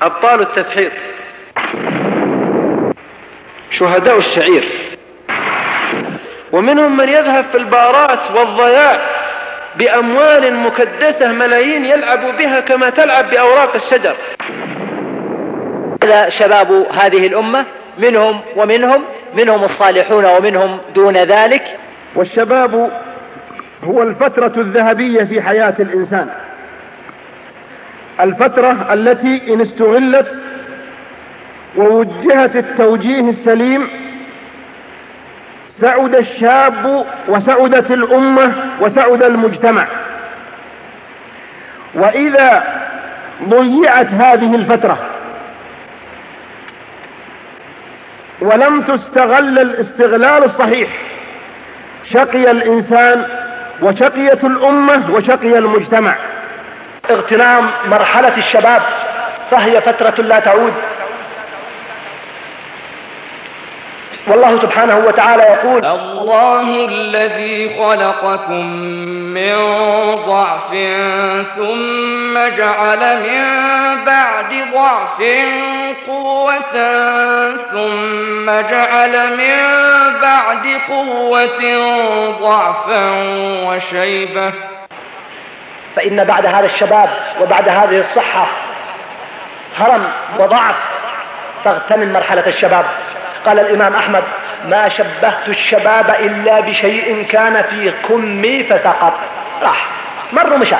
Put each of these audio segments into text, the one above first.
أبطال التفحيط، شهداء الشعير، ومنهم من يذهب في البارات والضياع بأموال مكدسة ملايين يلعب بها كما تلعب بأوراق الشجر. هذا شباب هذه الأمة، منهم الصالحون ومنهم دون ذلك. والشباب هو الفترة الذهبية في حياة الإنسان، الفترة التي إن استغلت ووجهت التوجيه السليم سعد الشاب وسعدت الأمة وسعد المجتمع. وإذا ضيعت هذه الفترة ولم تستغل الاستغلال الصحيح شقي الإنسان وشقيت الأمة وشقي المجتمع. اغتنام مرحلة الشباب فهي فترة لا تعود، والله سبحانه وتعالى يقول: الله الذي خلقكم من ضعف ثم جعل من بعد ضعف قوة ثم جعل من بعد قوة ضعفا وشيبة. فإن بعد هذا الشباب وبعد هذه الصحة هرم وضعف، فاغتنم مرحلة الشباب. قال الإمام أحمد: ما شبهت الشباب إلا بشيء كان في كمي فسقط. راح مر ومشى،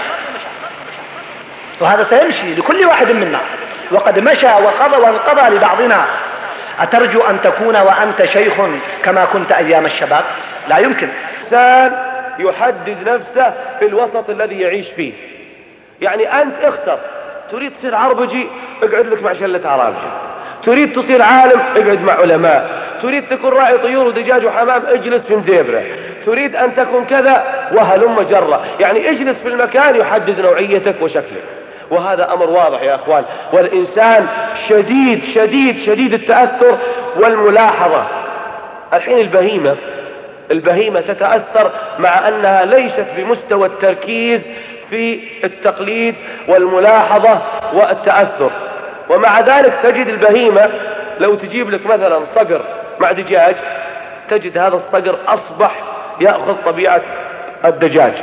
وهذا سيمشي لكل واحد منا، وقد مشى وقضى وانقضى لبعضنا. أترجو أن تكون وأنت شيخ كما كنت أيام الشباب؟ لا يمكن. إنسان يحدد نفسه في الوسط الذي يعيش فيه. يعني أنت اختر، تريد تصير عربجي اقعد لك مع شلة عرابجة، تريد تصير عالم اقعد مع علماء، تريد تكون راعي طيور ودجاج وحمام اجلس في مزيبرة، تريد أن تكون كذا وهلم جرة. يعني اجلس في المكان يحدد نوعيتك وشكلك، وهذا أمر واضح يا أخوان. والإنسان شديد شديد شديد التأثر والملاحظة. الحين البهيمة تتأثر مع أنها ليست بمستوى التركيز في التقليد والملاحظة والتأثر، ومع ذلك تجد البهيمة لو تجيب لك مثلا صقر مع دجاج تجد هذا الصقر أصبح يأخذ طبيعة الدجاج.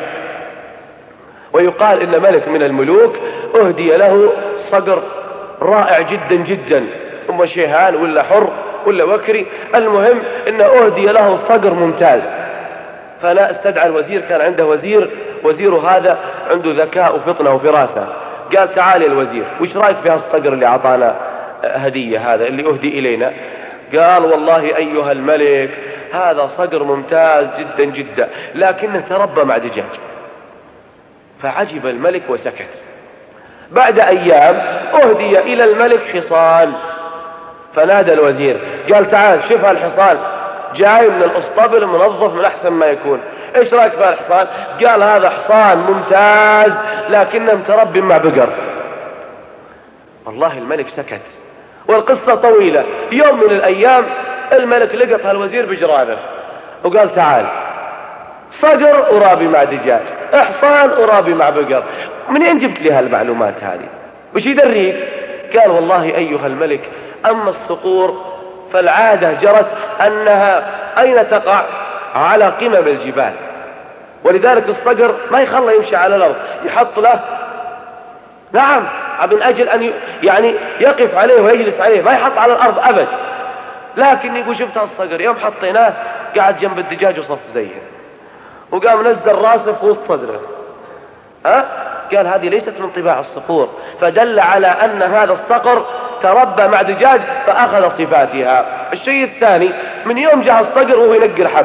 ويقال إن ملك من الملوك أهدي له صقر رائع جدا جدا، أما شيهان ولا حر ولا وكري، المهم إنه أهدي له صقر ممتاز. فلا استدعى الوزير، كان عنده وزير هذا عنده ذكاء وفطنة وفراسة، قال: تعال يا الوزير، وش رأيك في هالصقر اللي أعطانا هدية هذا اللي أهدي إلينا؟ قال: والله أيها الملك هذا صقر ممتاز جدا جدا، لكنه تربى مع دجاج. فعجب الملك وسكت. بعد أيام أهدي إلى الملك حصان، فنادى الوزير قال: تعال شوف هالحصان جاي من الأسطبل منظف من أحسن ما يكون، إيش رأيك في هالحصان؟ قال: هذا حصان ممتاز لكنه متربي مع بقر. والله الملك سكت، والقصة طويلة. يوم من الأيام الملك لقط هالوزير بجرانه وقال: تعال، صقر أرابي مع دجاج، حصان أرابي مع بقر، منين جبت لي هالمعلومات هذه؟ وش يدريك؟ قال: والله أيها الملك أما الصقور فالعادة جرت أنها أين تقع؟ على قمم الجبال، ولذلك الصقر ما يخلى يمشي على الأرض، يحط له نعم من أجل أن يعني يقف عليه ويجلس عليه، ما يحط على الأرض أبد. لكن يقول شفت هالصقر يوم حطيناه قاعد جنب الدجاج وصف زيه، وقام نزل راسه في وسط صدره. قال: هذه ليست من طباع الصقور، فدل على أن هذا الصقر تربى مع دجاج فأخذ صفاتها. الشيء الثاني، من يوم جاء الصقر وهو ينقر حب،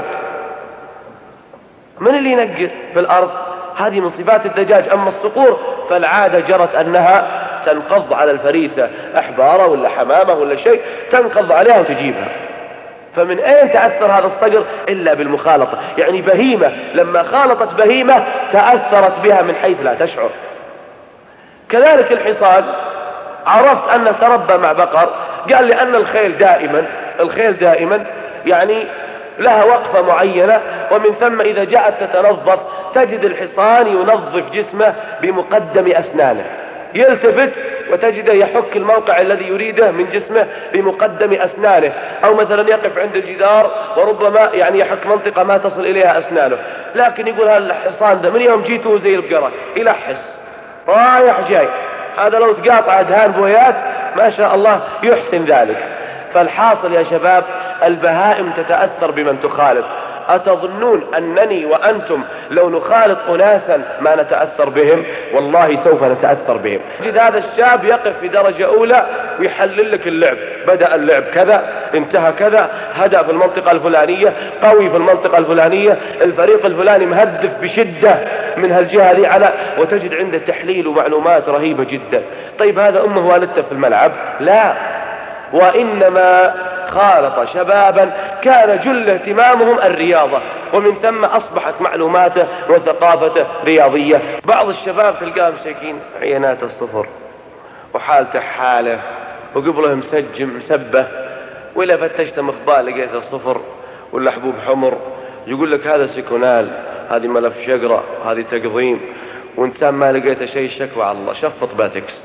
من اللي ينقر في الأرض؟ هذه من صفات الدجاج. أما الصقور فالعادة جرت أنها تنقض على الفريسة، أحبارة ولا حمامة ولا شيء، تنقض عليها وتجيبها. فمن أين تأثر هذا الصقر؟ إلا بالمخالطة. يعني بهيمة لما خالطت بهيمة تأثرت بها من حيث لا تشعر. كذلك الحصان عرفت أنه تربى مع بقر، قال: لأن الخيل دائما يعني لها وقفة معينة، ومن ثم إذا جاءت تتنظف تجد الحصان ينظف جسمه بمقدم أسنانه، يلتفت وتجده يحك الموقع الذي يريده من جسمه بمقدم أسنانه، أو مثلا يقف عند الجدار وربما يعني يحك منطقة ما تصل إليها أسنانه، لكن يقول هالحصان ده من يوم جيته زي البقرة يلحس رايح جاي، هذا لو تقاطع دهان بويات ما شاء الله يحسن ذلك. فالحاصل يا شباب البهائم تتأثر بمن تخالط. أتظنون أنني وأنتم لو نخالط أناسا ما نتأثر بهم؟ والله سوف نتأثر بهم. تجد هذا الشاب يقف في درجة أولى ويحلل لك اللعب، بدأ اللعب كذا، انتهى كذا، هدأ في المنطقة الفلانية، قوي في المنطقة الفلانية، الفريق الفلاني مهدف بشدة من هالجهة ذي على، وتجد عنده تحليل ومعلومات رهيبة جدا. طيب هذا أمه والدته في الملعب؟ لا، وإنما خالط شبابا كان جل اهتمامهم الرياضة، ومن ثم أصبحت معلوماته وثقافته رياضية. بعض الشباب تلقاه مساكين عينات الصفر وحالته حالة وقبله مسجم مسبه، وإلا فتشت مخبار لقيته صفر ولا حبوب حمر، يقول لك هذا سيكونال، هذه ملف شقرة، هذه تقضيم، وإنسان ما لقيته شيء شكوى على الله، شفط باتكس.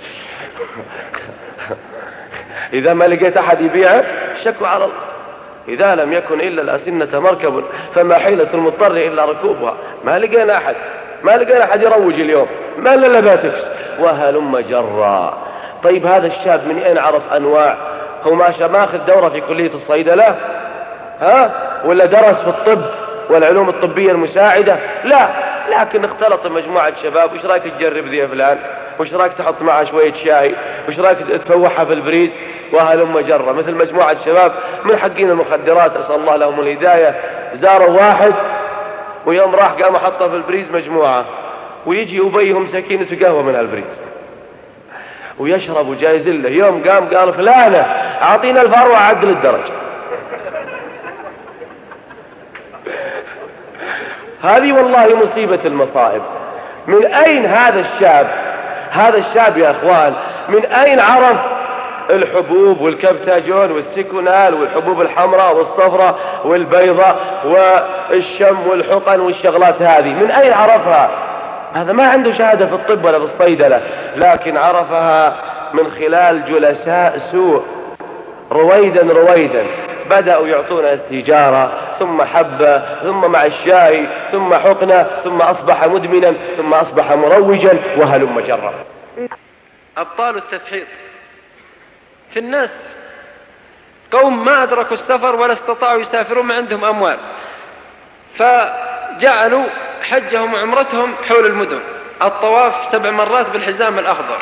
إذا ما لقيت أحد يبيعك شكوى على الله. إذا لم يكن إلا الأسنة مركب فما حيلة المضطر إلا ركوبها. ما لقينا أحد يروج اليوم، ما إلا باتكس وهلم جرا. طيب هذا الشاب من أين عرف أنواع؟ هو ما أخذ دورة في كلية الصيدلة ولا درس في الطب والعلوم الطبية المساعدة؟ لا، لكن اختلط مجموعة شباب. وش رايك تجرب ذي يا فلان؟ وش رايك تحط معها شوية شاي؟ وش رايك تفوحها في البريد؟ وهلم جرة. مثل مجموعة شباب من حقين المخدرات، أسأل الله لهم الهداية، زاروا واحد ويوم راح قام حطها في البريز مجموعة، ويجي أبيهم سكينة قهوة من البريز ويشرب وجايز له. يوم قام قال فلانة أعطينا الفروة عدل الدرجة. هذه والله مصيبة المصائب. من أين هذا الشاب يا أخوان؟ من أين عرف الحبوب والكبتاجون والسيكونال والحبوب الحمراء والصفراء والبيضاء والشم والحقن والشغلات هذه؟ من أين عرفها؟ هذا ما عنده شهادة في الطب ولا في الصيدلة، لكن عرفها من خلال جلساء سوء. رويدا بدأوا يعطونا السيجارة، ثم حبة، ثم مع الشاي، ثم حقنة، ثم أصبح مدمنا، ثم أصبح مروجا، وهلم جرا. أبطال التفحيط في الناس قوم ما أدركوا السفر ولا استطاعوا يسافرون، ما عندهم أموال، فجعلوا حجهم وعمرتهم حول المدن، الطواف 7 مرات بالحزام الأخضر،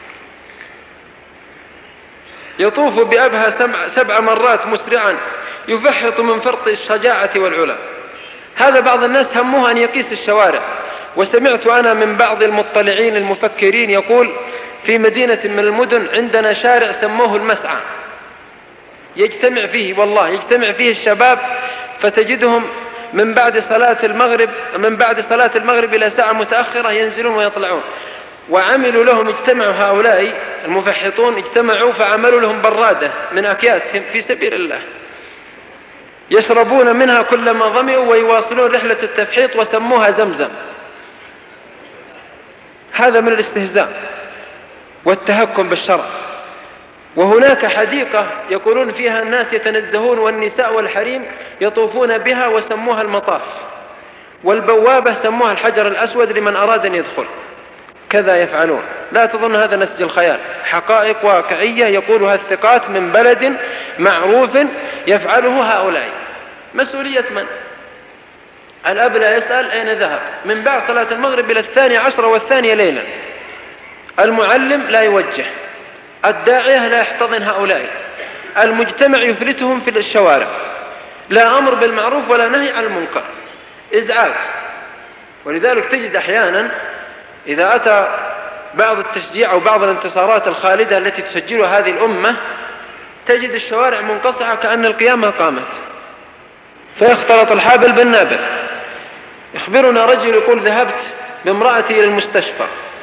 يطوف بأبها 7 مرات مسرعا، يفحط من فرط الشجاعة والعلا. هذا بعض الناس همه أن يقيس الشوارع. وسمعت أنا من بعض المطلعين المفكرين يقول في مدينة من المدن عندنا شارع سموه المسعى، يجتمع فيه الشباب، فتجدهم من بعد صلاة المغرب إلى ساعة متأخرة ينزلون ويطلعون. وعملوا لهم، اجتمعوا هؤلاء المفحطون، اجتمعوا فعملوا لهم برادة من أكياس في سبيل الله، يشربون منها كلما ظمئوا ويواصلون رحلة التفحيط، وسموها زمزم. هذا من الاستهزاء والتهكم بالشرع. وهناك حديقة يقولون فيها الناس يتنزهون، والنساء والحريم يطوفون بها، وسموها المطاف، والبوابة سموها الحجر الأسود لمن أراد أن يدخل. كذا يفعلون. لا تظن هذا نسج الخيال، حقائق واقعية يقولها الثقات من بلد معروف يفعله هؤلاء. مسؤولية من؟ الأب لا يسأل أين ذهب من بعد صلاة المغرب إلى 12 والثانية ليلا. المعلم لا يوجه، الداعية لا يحتضن هؤلاء، المجتمع يفلتهم في الشوارع، لا أمر بالمعروف ولا نهي عن المنكر، إزعاج. ولذلك تجد أحيانا إذا أتى بعض التشجيع أو بعض الانتصارات الخالدة التي تسجلها هذه الأمة، تجد الشوارع منقطعة كأن القيامة قامت، فيختلط الحابل بالنابل. يخبرنا رجل يقول ذهبت بامرأتي إلى المستشفى،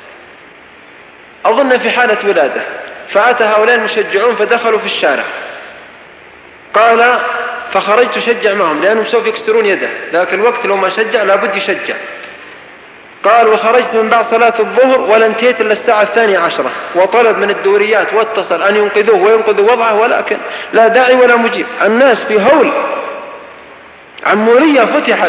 أظن في حالة ولادة، فأتى هؤلاء المشجعون فدخلوا في الشارع، قال فخرجت شجع معهم لأنهم سوف يكسرون يده، لكن الوقت لو ما شجع لابد يشجع. قال وخرجت من بعد صلاة الظهر ولا انتهيت إلا الساعة 12 وطلب من الدوريات واتصل أن ينقذوه وينقذوا وضعه، ولكن لا داعي ولا مجيب. الناس في هول، عمورية فتحت،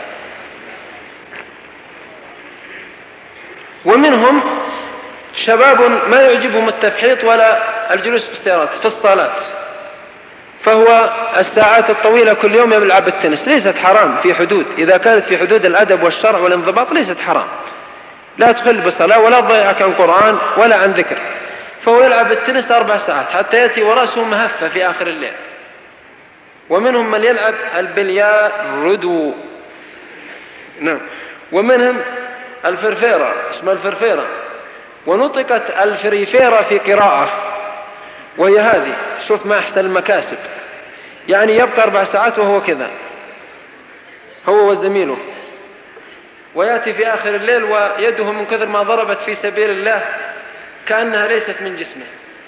ومنهم شباب ما يعجبهم التفحيط ولا الجلوس في السيارات في الصالات، فهو الساعات الطويلة كل يوم يلعب التنس. ليست حرام في حدود، إذا كانت في حدود الأدب والشرع والانضباط ليست حرام، لا تخل بالصلاة ولا تضيعك عن قرآن ولا عن ذكر. فهو يلعب التنس 4 ساعات حتى يأتي ورأسه مهفة في آخر الليل. ومنهم من يلعب البلياردو، نعم، ومنهم الفرفيرة، اسمها الفرفيرة، ونطقت الفريفيرة في قراءة، وهي هذه. شوف ما أحسن المكاسب، يعني يبقى 4 ساعات وهو كذا، هو وزميله، ويأتي في آخر الليل ويده من كثر ما ضربت في سبيل الله كأنها ليست من جسمه.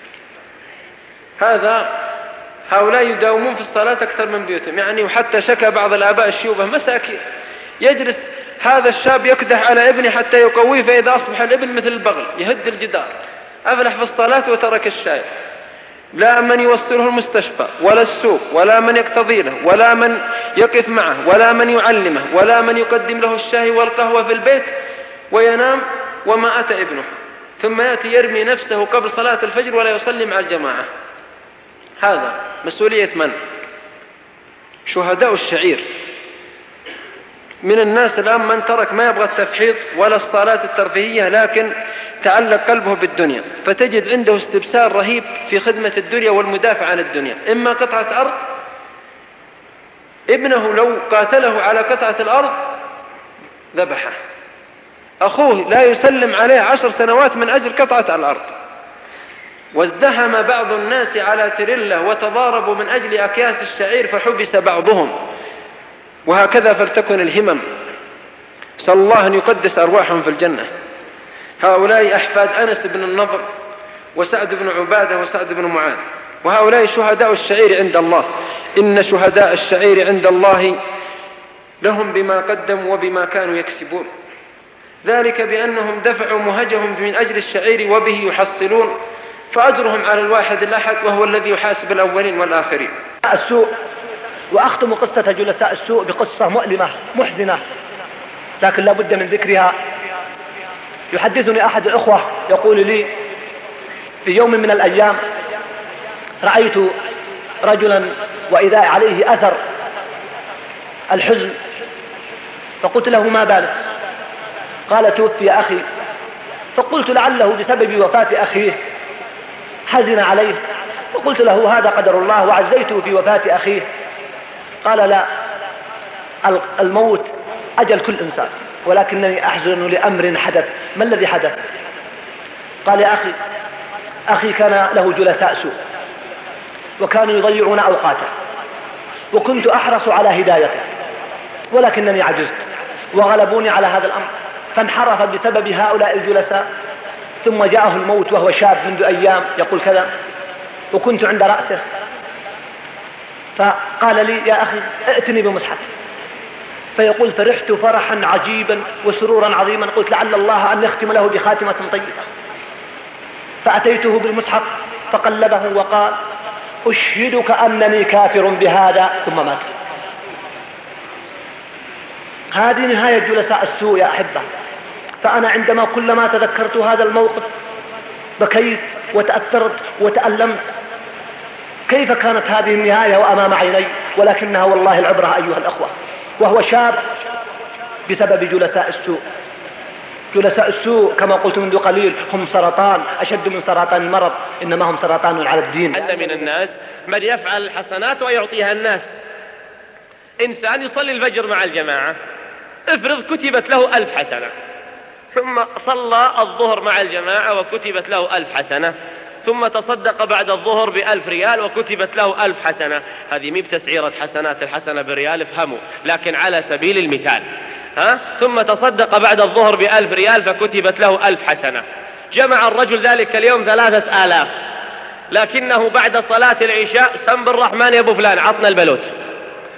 هؤلاء يداومون في الصلاة أكثر من بيوتهم، يعني وحتى شكى بعض الآباء الشيوبة مساكين، يجلس هذا الشاب يكدح على ابنه حتى يقويه، فإذا أصبح الابن مثل البغل يهد الجدار، أفلح في الصلاة وترك الشاي. لا من يوصله المستشفى ولا السوق ولا من يقتضي له ولا من يقف معه ولا من يعلمه ولا من يقدم له الشاي والقهوة في البيت، وينام وما أتى ابنه، ثم يأتي يرمي نفسه قبل صلاة الفجر ولا يصلي مع الجماعة. هذا مسؤولية من؟ شهداء الشعير. من الناس الآن من ترك ما يبغى التفحيط ولا الصلاة الترفيهية، لكن تعلق قلبه بالدنيا، فتجد عنده استبسال رهيب في خدمة الدنيا والمدافع عن الدنيا. إما قطعة أرض، ابنه لو قاتله على قطعة الأرض ذبحه، أخوه لا يسلم عليه 10 سنوات من أجل قطعة الأرض. وازدحم بعض الناس على تريلا وتضاربوا من أجل أكياس الشعير فحبس بعضهم. وهكذا فلتكن الهمم، صلى الله أن يقدس أرواحهم في الجنة. هؤلاء أحفاد أنس بن النضر وسعد بن عبادة وسعد بن معاذ، وهؤلاء شهداء الشعير عند الله. إن شهداء الشعير عند الله لهم بما قدموا وبما كانوا يكسبون، ذلك بأنهم دفعوا مهجهم من أجل الشعير وبه يحصلون، فأجرهم على الواحد الأحد وهو الذي يحاسب الأولين والآخرين. السوء. وأختم قصة جلساء السوء بقصة مؤلمة محزنة، لكن لا بد من ذكرها. يحدثني أحد الأخوة يقول لي في يوم من الأيام رأيت رجلا وإذا عليه أثر الحزن، فقلت له ما بالك؟ قال توفي أخي. فقلت لعله بسبب وفاة أخيه حزن عليه، فقلت له هذا قدر الله وعزيته في وفاة أخيه. قال لا، الموت أجل كل إنسان، ولكنني أحزن لأمر حدث. ما الذي حدث؟ قال يا أخي كان له جلساء سوء وكانوا يضيعون أوقاته، وكنت أحرص على هدايته، ولكنني عجزت وغلبوني على هذا الأمر، فانحرف بسبب هؤلاء الجلساء. ثم جاءه الموت وهو شاب منذ أيام يقول كذا، وكنت عند رأسه، فقال لي يا أخي ائتني بمصحف، فيقول فرحت فرحا عجيبا وسرورا عظيما، قلت لعل الله أن يختم له بخاتمة طيبة. فأتيته بالمصحف فقلبه وقال أشهدك أنني كافر بهذا، ثم مات. هذه نهاية جلساء السوء يا أحبة. فأنا عندما كلما تذكرت هذا الموقف بكيت وتأثرت وتألمت. كيف كانت هذه النهاية وأمام عيني؟ ولكنها والله العبرة أيها الأخوة، وهو شاب بسبب جلساء السوء. جلساء السوء كما قلت منذ قليل هم سرطان أشد من سرطان المرض، إنما هم سرطان على الدين. أن من الناس من يفعل الحسنات ويعطيها الناس. إنسان يصلي الفجر مع الجماعة، افرض كتبت له 1000 حسنة، ثم صلى الظهر مع الجماعة وكتبت له 1000 حسنة، ثم تصدق بعد الظهر ب1000 ريال وكتبت له 1000 حسنة. هذه مي بتسعيرة حسنات، الحسنة بريال افهموا، لكن على سبيل المثال. ثم تصدق بعد الظهر ب1000 ريال فكتبت له 1000 حسنة. جمع الرجل ذلك اليوم 3000، لكنه بعد صلاة العشاء سم بالرحمن يا ابو فلان عطنا البلوت،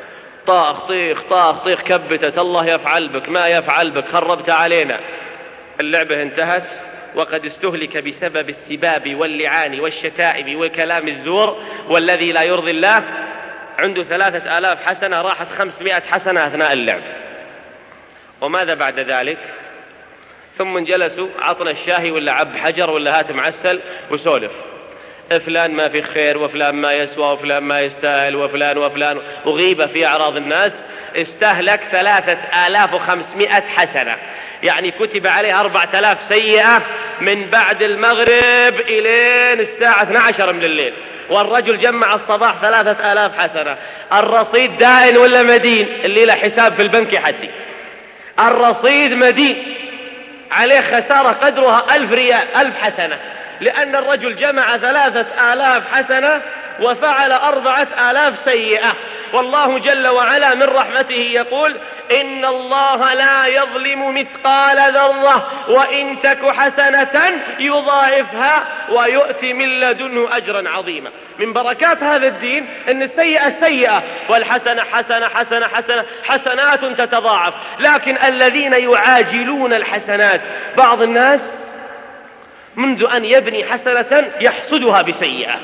طاخ طيخ طاخ طيخ كبتت، الله يفعل بك ما يفعل بك، خربت علينا. اللعبة انتهت وقد استهلك بسبب السباب واللعان والشتائم والكلام الزور والذي لا يرضي الله. عنده 3000 حسنة، راحت 500 حسنة أثناء اللعب. وماذا بعد ذلك؟ ثم جلسوا عطنا الشاهي ولا عب حجر ولا هات معسل وسولف، فلان ما في خير وفلان ما يسوى وفلان ما يستاهل وفلان وغيبة في أعراض الناس. استهلك 3500 حسنة، يعني كتب عليه 4000 سيئة من بعد المغرب إلى الساعة 12 من الليل. والرجل جمع الصباح 3000 حسنة. الرصيد دائن ولا مدين؟ اللي له حساب في البنك حتي الرصيد مدين، عليه خسارة قدرها 1000 ريال 1000 حسنة، لأن الرجل جمع 3000 حسنة وفعل 4000 سيئة. والله جل وعلا من رحمته يقول: إن الله لا يظلم مثقال ذرة وإن تك حسنة يضاعفها ويؤتي من لدنه أجرا عظيما. من بركات هذا الدين أن السيئة سيئة والحسنة حسنة حسنة حسنة حسنات تتضاعف. لكن الذين يعاجلون الحسنات، بعض الناس منذ أن يبني حسنة يحصدها بسيئة.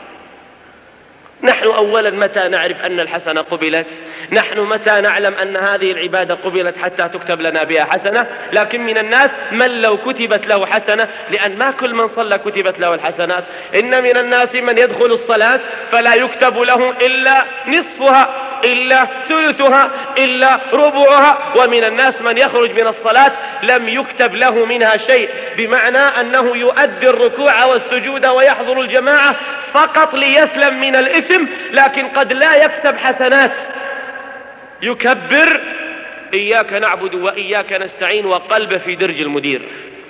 نحن أولا متى نعرف أن الحسنة قبلت؟ نحن متى نعلم أن هذه العبادة قبلت حتى تكتب لنا بها حسنة؟ لكن من الناس من لو كتبت له حسنة، لأن ما كل من صلى كتبت له الحسنات. إن من الناس من يدخل الصلاة فلا يكتب له إلا نصفها إلا ثلثها إلا ربعها، ومن الناس من يخرج من الصلاة لم يكتب له منها شيء، بمعنى أنه يؤدي الركوع والسجود ويحضر الجماعة فقط ليسلم من الإثم، لكن قد لا يكسب حسنات. يكبر إياك نعبد وإياك نستعين وقلبه في درج المدير.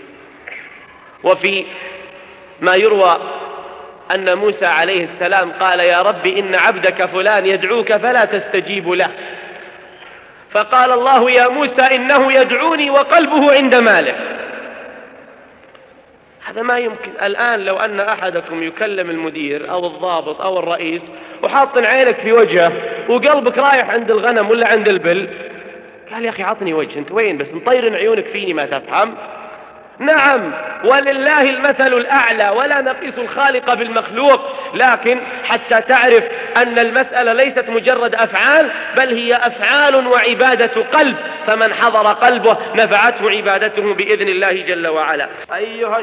وفي ما يروى أن موسى عليه السلام قال: يا رب إن عبدك فلان يدعوك فلا تستجيب له. فقال الله: يا موسى إنه يدعوني وقلبه عند ماله. هذا ما يمكن. الآن لو أن أحدكم يكلم المدير أو الضابط أو الرئيس وحاط عينك في وجهه وقلبك رايح عند الغنم ولا عند البل، قال: يا أخي عطني وجه، أنت وين بس مطير عيونك فيني ما تفهم؟ نعم، ولله المثل الأعلى، ولا نقيس الخالق بالمخلوق، لكن حتى تعرف أن المسألة ليست مجرد أفعال، بل هي أفعال وعبادة قلب. فمن حضر قلبه نفعته عبادته بإذن الله جل وعلا. أيها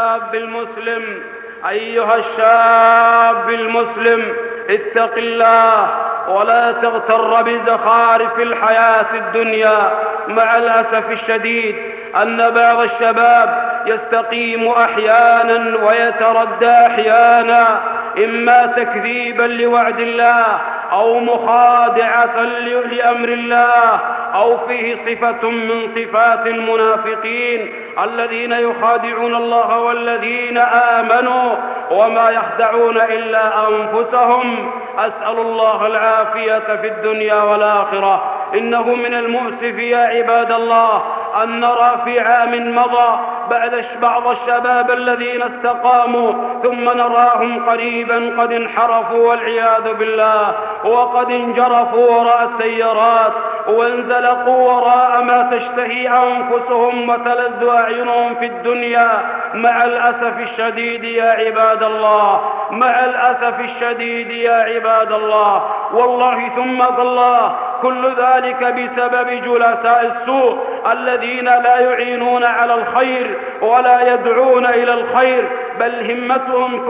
الشاب المسلم اتق الله ولا تغتر بزخارف الحياة الدنيا. مع الأسف الشديد أن بعض الشباب يستقيم أحيانا ويتردى أحيانا، إما تكذيبا لوعد الله أو مخادعة لأمر الله، أو فيه صفة من صفات المنافقين الذين يخادعون الله والذين آمنوا وما يخدعون إلا أنفسهم. أسأل الله العافية في الدنيا والآخرة. إنه من المؤسف يا عباد الله أن نرى في عام مضى بعض الشباب الذين استقاموا ثم نراهم قريبا قد انحرفوا والعياذ بالله، وقد انجرفوا وراء السيارات وانزلقوا وراء ما تشتهي أنفسهم وتلذ أعينهم في الدنيا. مع الأسف الشديد يا عباد الله، مع الأسف الشديد يا عباد الله، والله ثم الله كل ذلك بسبب جلساء السوء الذين لا يعينون على الخير ولا يدعون إلى الخير، بل همتهم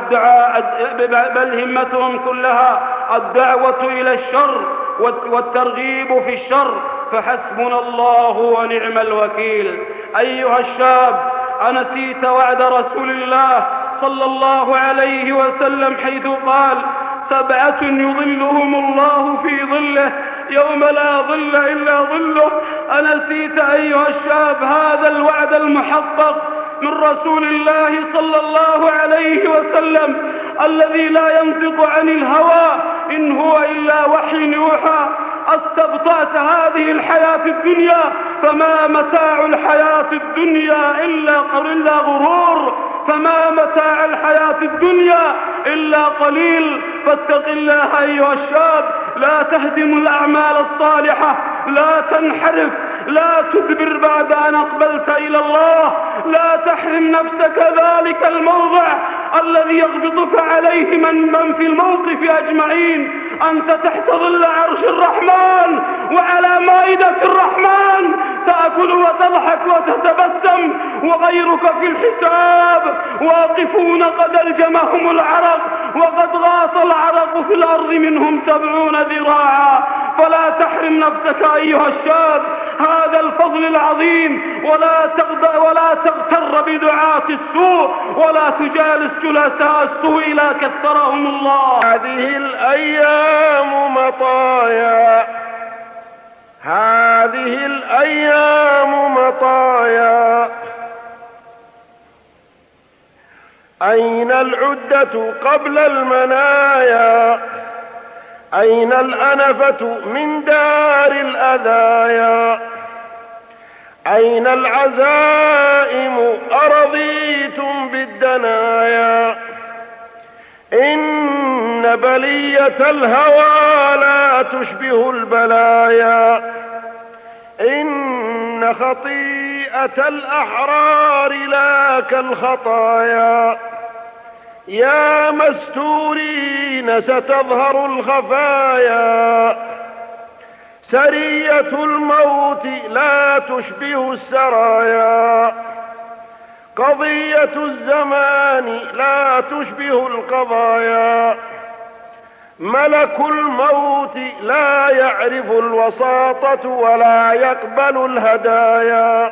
كلها الدعوة إلى الشر والترغيب في الشر. فحسبنا الله ونعم الوكيل. أيها الشاب، أنسيت وعد رسول الله صلى الله عليه وسلم حيث قال: 7 يظلهم الله في ظله يوم لا ظل إلا ظله. أنسيت أيها الشاب هذا الوعد المحقق من رسول الله صلى الله عليه وسلم الذي لا ينطق عن الهوى إن هو إلا وحي يوحى؟ استبطأت هذه الحياة الدنيا، فما متاع الحياة الدنيا إلا غرور، فما متاع الحياة الدنيا إلا قليل. فاتق الله أيها الشاب، لا تهدم الأعمال الصالحة، لا تنحرف، لا تدبر بعد أن أقبلت إلى الله، لا تحرم نفسك ذلك الموضع الذي يغبطك عليه من في الموقف أجمعين. أنت تحت ظل عرش الرحمن وعلى مائدة الرحمن، تأكل وتضحك وتتبسم، وغيرك في الحساب واقفون قد ألجمهم العرق، وقد غاص العرق في الأرض منهم 70 ذراعا. فلا تحرم نفسك أيها الشاب هذا الفضل العظيم، ولا تغتر بدعاة السوء، ولا تجالس جلساء السوء لا كثرهم الله. هذه الأيام مطايا، هذه الأيام مطايا، أين العدة قبل المنايا؟ أين الأنفة من دار الأذايا؟ أين العزائم أرضيتم بالدنايا؟ إن بلية الهوى لا تشبه البلايا، إن خطيئة الأحرار لا كالخطايا. يا مستورين ستظهر الخفايا، سرية الموت لا تشبه السرايا، قضية الزمان لا تشبه القضايا، ملك الموت لا يعرف الوساطة ولا يقبل الهدايا.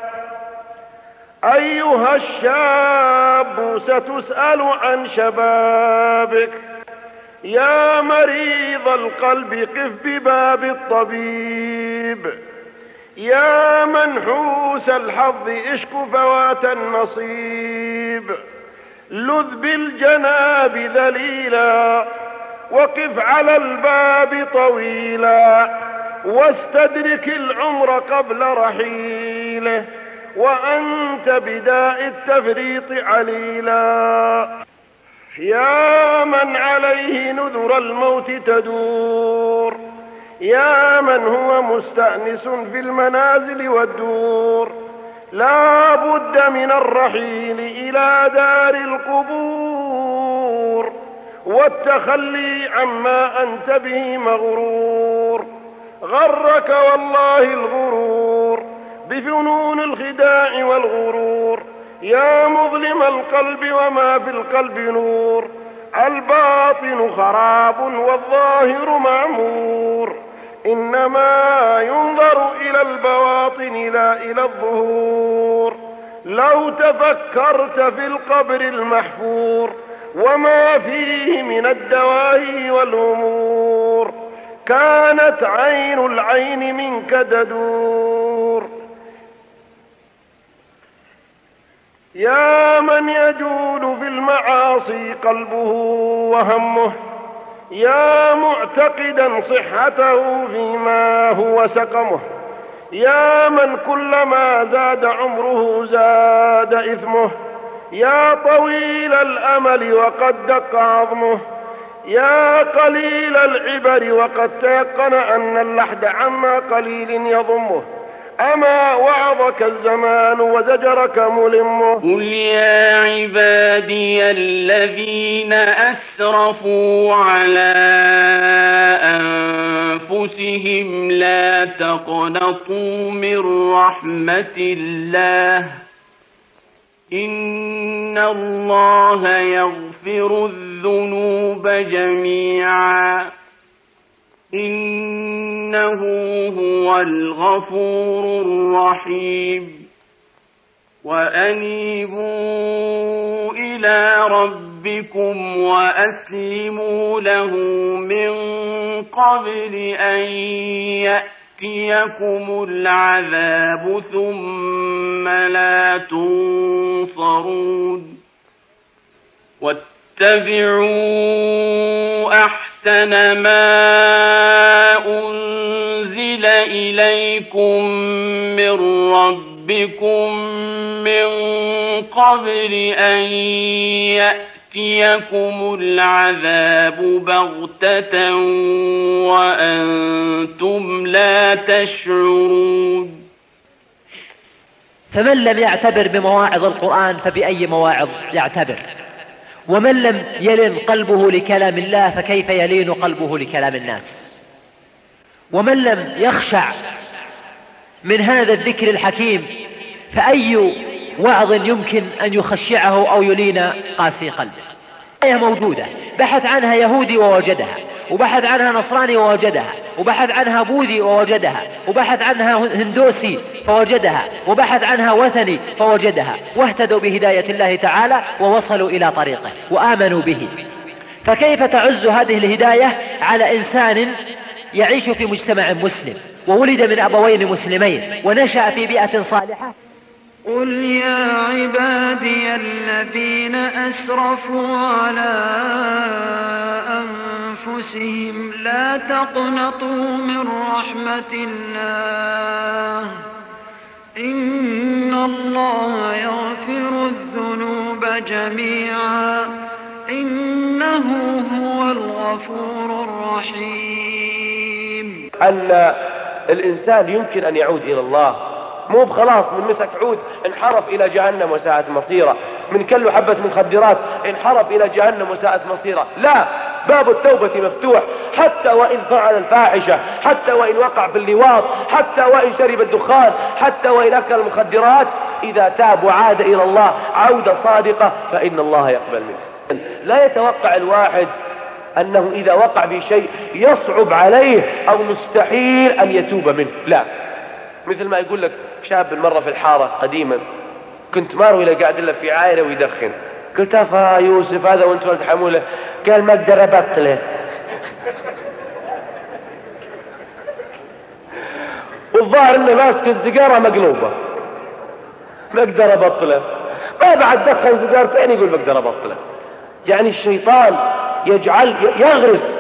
أيها الشاب ستسأل عن شبابك، يا مريض القلب قف بباب الطبيب، يا منحوس الحظ اشك فوات النصيب. لذ بالجناب ذليلا وقف على الباب طويلا، واستدرك العمر قبل رحيله، وأنت بداء التفريط عليلا. يا من عليه نذر الموت تدور، يا من هو مستأنس في المنازل والدور، لا بد من الرحيل إلى دار القبور، والتخلي عما أنت به مغرور. غرك والله الغرور بفنون الخداع والغرور، يا مظلم القلب وما في القلب نور، الباطن خراب والظاهر معمور، إنما ينظر إلى البواطن لا إلى الظهور. لو تفكرت في القبر المحفور وما فيه من الدواهي والأمور، كانت عين العين منك تدور. يا من يجول في المعاصي قلبه وهمه، يا معتقدا صحته فيما هو سقمه، يا من كلما زاد عمره زاد إثمه، يا طويل الأمل وقد دق عظمه، يا قليل العبر وقد تيقن أن اللحد عما قليل يضمه، أما وعظك الزمان وزجرك ملمه. قل يا عبادي الذين أسرفوا على أنفسهم لا تقنطوا من رحمة الله، إن الله يغفر الذنوب جميعا، إنه هو الغفور الرحيم. وأنيبوا إلى ربكم وأسلموا له من قبل أن يأتيكم العذاب ثم لا تنصرون. واتبعوا أحسن ما أنزل إليكم من ربكم من قبل أن يأتيكم العذاب بغتة وأنتم لا تشعرون. فمن لم يعتبر بمواعظ القرآن فبأي مواعظ يعتبر؟ ومن لم يلن قلبه لكلام الله فكيف يلين قلبه لكلام الناس؟ ومن لم يخشع من هذا الذكر الحكيم فأي وعظ يمكن أن يخشعه أو يلين قاسي قلبه؟ آية موجودة بحث عنها يهودي ووجدها، وبحث عنها نصراني ووجدها، وبحث عنها بوذي ووجدها، وبحث عنها هندوسي فوجدها، وبحث عنها وثني فوجدها، واهتدوا بهداية الله تعالى ووصلوا إلى طريقه وآمنوا به. فكيف تعز هذه الهداية على إنسان يعيش في مجتمع مسلم وولد من أبوين مسلمين ونشأ في بيئة صالحة؟ قل يا عبادي الذين أسرفوا على أنفسهم لا تقنطوا من رحمة الله إن الله يغفر الذنوب جميعا إنه هو الغفور الرحيم. أن الإنسان يمكن أن يعود إلى الله، مو بخلاص من مسك عود انحرف إلى جهنم وساءت مصيره، من كل حبة مخدرات انحرف إلى جهنم وساءت مصيره. لا، باب التوبة مفتوح، حتى وإن فعل الفاحشة، حتى وإن وقع في اللواط، حتى وإن شرب الدخان، حتى وإن أكل المخدرات، إذا تاب وعاد إلى الله عودة صادقة فإن الله يقبل منه. لا يتوقع الواحد أنه إذا وقع في شيء يصعب عليه أو مستحيل أن يتوب منه، لا. مثل ما يقول لك شاب مرة في الحارة قديما، كنت مارو إلى قاعد له في عائلة ويدخن، قلت أفا يوسف هذا وانت ولد حموله، قال ما اقدر ابطله. والظاهر انه ماسك السيجارة مقلوبة، ما اقدر ابطله. ما بعد دخل سيجارتين يقول ما اقدر ابطله. يعني الشيطان يغرس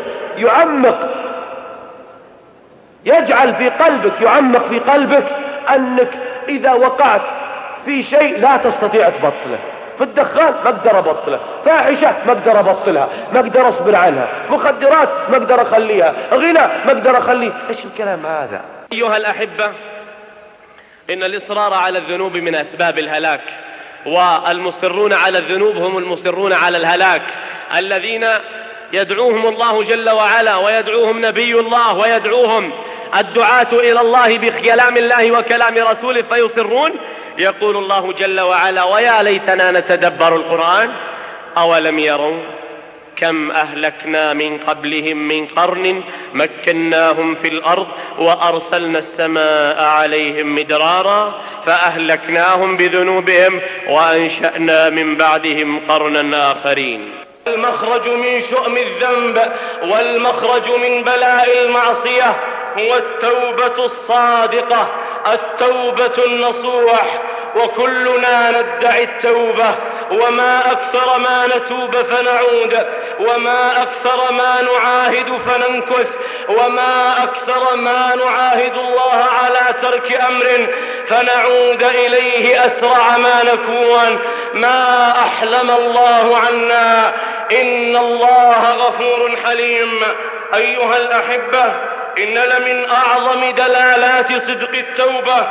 يجعل في قلبك، يعمق في قلبك أنك إذا وقعت في شيء لا تستطيع تبطله. في الدخان ما اقدر ابطله، فاحشة ما اقدر ابطلها، ما اقدر اصبر عنها، مخدرات ما اقدر اخليها، غنى ما اقدر اخليه. ايش الكلام هذا؟ ايها الاحبة، ان الاصرار على الذنوب من اسباب الهلاك، والمصرون على الذنوب هم المصرون على الهلاك، الذين يدعوهم الله جل وعلا ويدعوهم نبي الله ويدعوهم الدعاة إلى الله بكلام الله وكلام رسوله فيصرون. يقول الله جل وعلا: ويا ليتنا نتدبر القرآن أولم يروا كم أهلكنا من قبلهم من قرن مكناهم في الأرض وأرسلنا السماء عليهم مدرارا فأهلكناهم بذنوبهم وأنشأنا من بعدهم قرنا آخرين. المخرج من شؤم الذنب والمخرج من بلاء المعصية هو التوبة الصادقة، التوبة النصوح. وكلنا ندعي التوبة، وما أكثر ما نتوب فنعود، وما أكثر ما نعاهد فننكث، وما أكثر ما نعاهد الله على ترك أمر فنعود إليه أسرع ما نكون. ما أحلم الله عنا، إن الله غفور حليم. أيها الأحبة، إن لمن أعظم دلالات صدق التوبة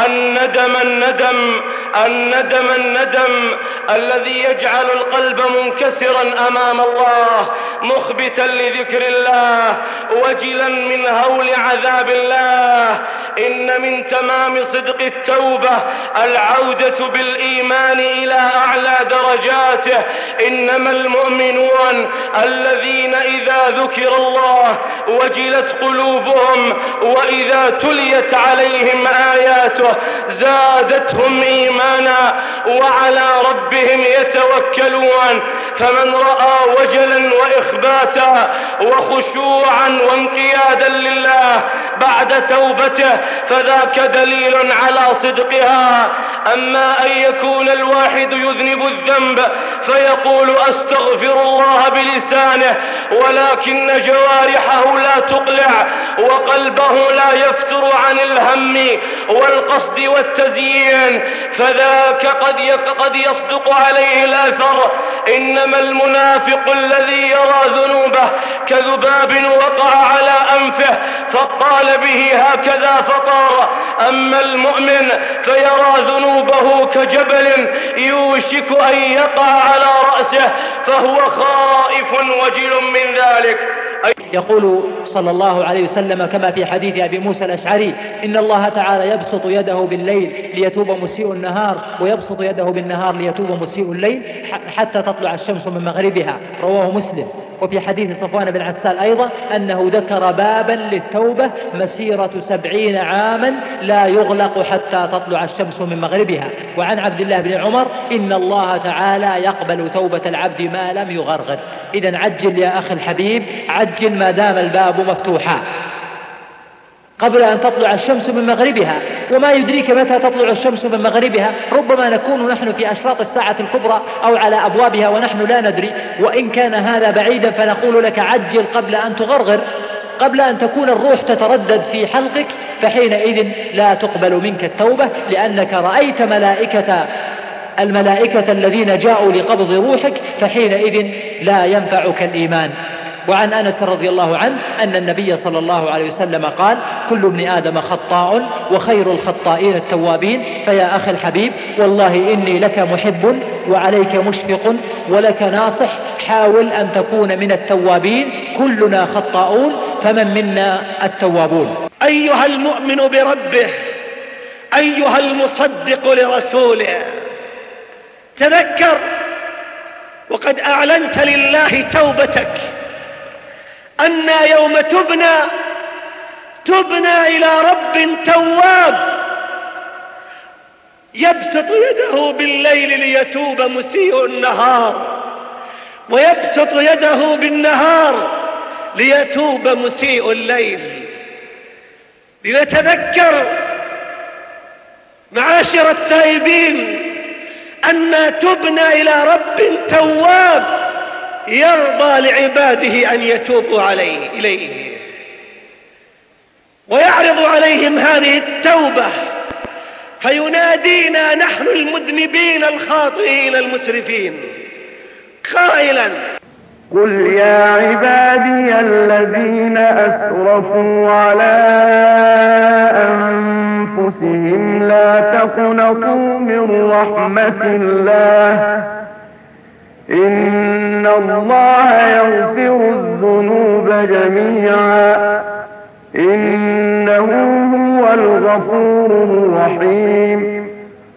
الندم الذي يجعل القلب منكسرا أمام الله، مخبتا لذكر الله، وجلا من هول عذاب الله. إن من تمام صدق التوبة العودة بالإيمان إلى أعلى درجاته. إنما المؤمنون الذين إذا ذكر الله وجلت قلوبهم، وإذا تليت عليهم آياته زادتهم إيمانا وعلى ربهم يتوكلون. فمن رأى وجلا وإخباتا وخشوعا وانقيادا لله بعد توبته فذاك دليل على صدقها. أما أن يكون الواحد يذنب الذنب فيقول أستغفر الله بلسانه، ولكن جوارحه لا تقلع وقلبه لا يفتر عن الهم والقصد والتزيين، فذاك قد يصدق عليه الأثر إنما المنافق الذي يرى ذنوبه كذباب وقع على أنفه فقال به هكذا فطار، أما المؤمن فيرى ذنوبه كجبل يوشك أن يقع على رأسه فهو خائف وجل من ذلك. يقول صلى الله عليه وسلم كما في حديث أبي موسى الأشعري: إن الله تعالى يبسط يده بالليل ليتوب مسيء النهار، ويبسط يده بالنهار ليتوب مسيء الليل حتى تطلع الشمس من مغربها، رواه مسلم. وفي حديث صفوان بن عسال أيضا أنه ذكر بابا للتوبة مسيرة 70 عاما لا يغلق حتى تطلع الشمس من مغربها. وعن عبد الله بن عمر: إن الله تعالى يقبل توبة العبد ما لم يغرغر. إذن عجل يا أخي الحبيب، عجل ما دام الباب مفتوحا قبل أن تطلع الشمس من مغربها. وما يدريك متى تطلع الشمس من مغربها؟ ربما نكون نحن في أشراط الساعة الكبرى أو على أبوابها ونحن لا ندري. وإن كان هذا بعيدا فنقول لك عجل قبل أن تغرغر، قبل أن تكون الروح تتردد في حلقك، فحينئذ لا تقبل منك التوبة، لأنك رأيت الملائكة الذين جاءوا لقبض روحك، فحينئذ لا ينفعك الإيمان. وعن أنس رضي الله عنه أن النبي صلى الله عليه وسلم قال: كل ابن آدم خطاء وخير الخطائين التوابين. فيا أخي الحبيب، والله إني لك محب وعليك مشفق ولك ناصح، حاول أن تكون من التوابين. كلنا خطاؤون، فمن منا التوابون؟ أيها المؤمن بربه، أيها المصدق لرسوله، تذكر وقد أعلنت لله توبتك أن يوم تبنى إلى رب تواب يبسط يده بالليل ليتوب مسيء النهار، ويبسط يده بالنهار ليتوب مسيء الليل. لنتذكر معاشر التائبين أن تبنى إلى رب تواب يرضى لعباده أن يتوبوا إليه، ويعرض عليهم هذه التوبة، فينادينا نحن المذنبين الخاطئين المسرفين قائلا: قل يا عبادي الذين أسرفوا على أنفسهم لا تقنطوا من رحمة الله، إن الله يغفر الذنوب جميعا، إنه هو الغفور الرحيم.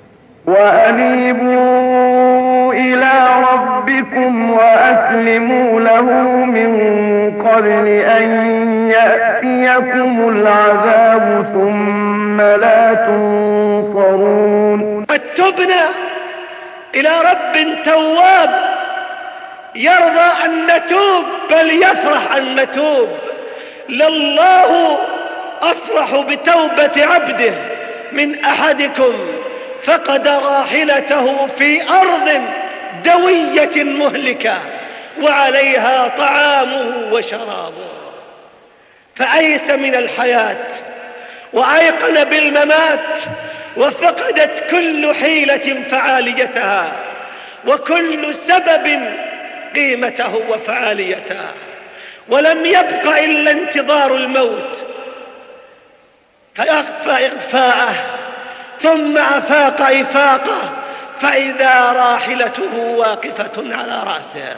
وأنيبوا إلى ربكم وأسلموا له من قبل أن يأتيكم العذاب ثم لا تنصرون. قد تبنى إلى رب تواب يرضى أن نتوب، بل يفرح أن نتوب. لله أفرح بتوبة عبده من أحدكم فقد راحلته في أرض دوية مهلكة وعليها طعامه وشرابه، فأيس من الحياة وأيقن بالممات، وفقدت كل حيلة فعاليتها وكل سبب قيمته وفعاليته، ولم يبق إلا انتظار الموت فيغفى إغفاءه ثم أفاق إفاقه فإذا راحلته واقفة على رأسه.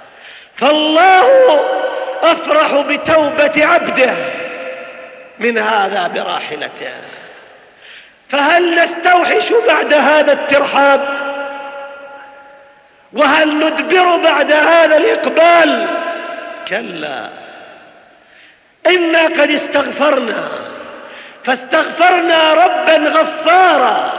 فالله أفرح بتوبة عبده من هذا براحلته. فهل نستوحش بعد هذا الترحاب؟ وهل ندبر بعد هذا الإقبال؟ كلا، إنا قد استغفرنا، فاستغفرنا ربا غفارا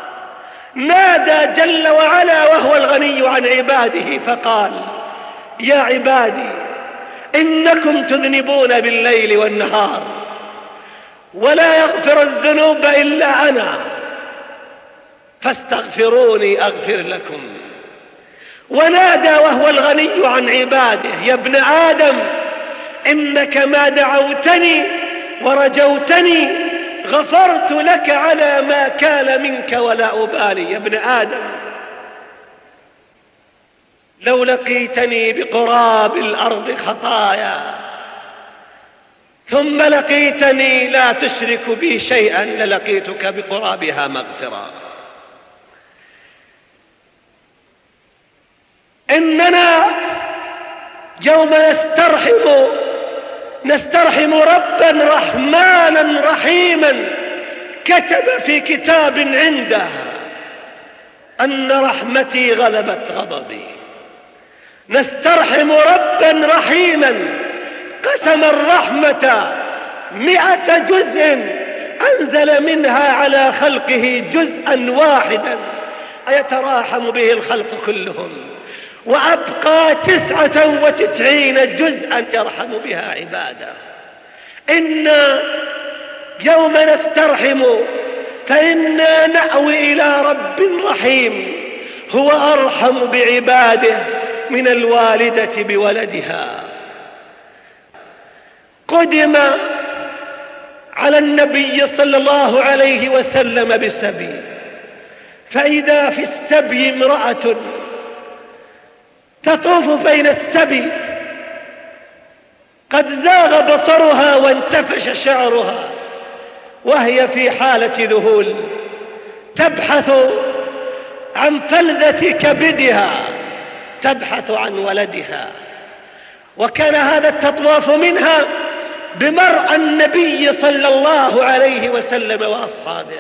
نادى جل وعلا وهو الغني عن عباده فقال: يا عبادي إنكم تذنبون بالليل والنهار ولا يغفر الذنوب إلا أنا فاستغفروني أغفر لكم. ونادى وهو الغني عن عباده: يا ابن آدم إنك ما دعوتني ورجوتني غفرت لك على ما كان منك ولا أبالي. يا ابن آدم لو لقيتني بقراب الأرض خطايا ثم لقيتني لا تشرك بي شيئا للقيتك بقرابها مغفرة. إننا يوم نسترحم ربا رحمانا رحيما كتب في كتاب عنده أن رحمتي غلبت غضبي. نسترحم ربا رحيما قسم الرحمة 100 جزء أنزل منها على خلقه جزءا واحدا أيتراحم به الخلق كلهم، وأبقى 99 جزءا يرحم بها عباده. إنا يوم نسترحم فإنا نأوي إلى رب رحيم هو أرحم بعباده من الوالدة بولدها. قدم على النبي صلى الله عليه وسلم بالسبي، فإذا في السبي امرأة تطوف بين السبي قد زاغ بصرها وانتفش شعرها وهي في حالة ذهول تبحث عن فلذة كبدها، تبحث عن ولدها. وكان هذا التطواف منها بمرأى النبي صلى الله عليه وسلم وأصحابه،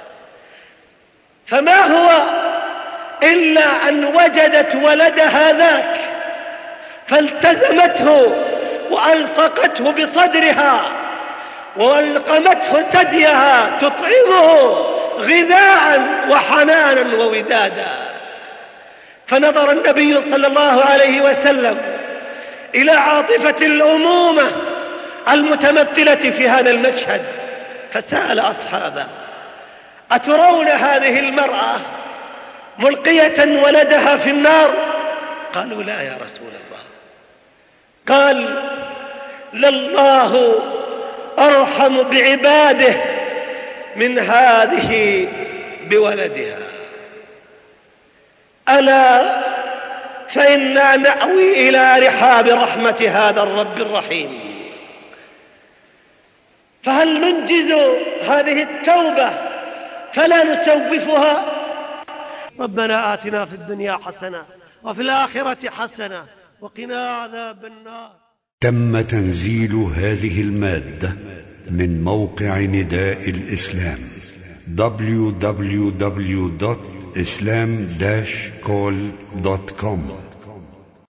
فما هو إلا أن وجدت ولدها ذاك فالتزمته وألصقته بصدرها وألقمته ثديها تطعمه غذاء وحنانا وودادا. فنظر النبي صلى الله عليه وسلم إلى عاطفة الأمومة المتمثلة في هذا المشهد فسأل أصحابه: أترون هذه المرأة ملقية ولدها في النار؟ قالوا: لا يا رسول الله. قال: لله أرحم بعباده من هذه بولدها. ألا فإنا نأوي إلى رحاب رحمة هذا الرب الرحيم. فهل ننجز هذه التوبة فلا نسوفها؟ ربنا آتنا في الدنيا حسنة وفي الآخرة حسنة وقنا عذاب النار. تم تنزيل هذه المادة من موقع نداء الإسلام www.islam-call.com